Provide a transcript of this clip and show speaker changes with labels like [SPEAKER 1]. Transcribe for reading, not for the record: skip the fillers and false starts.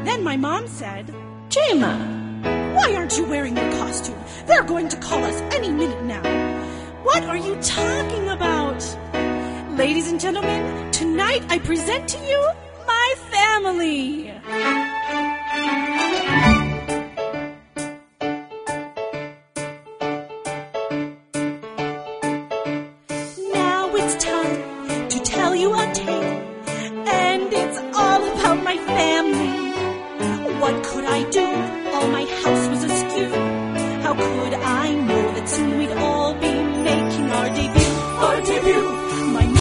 [SPEAKER 1] Then my mom said,
[SPEAKER 2] Jayma,
[SPEAKER 1] why aren't you wearing your costume? They're going to call us any minute now. What are you talking about? Ladies and gentlemen, tonight I present to you my family.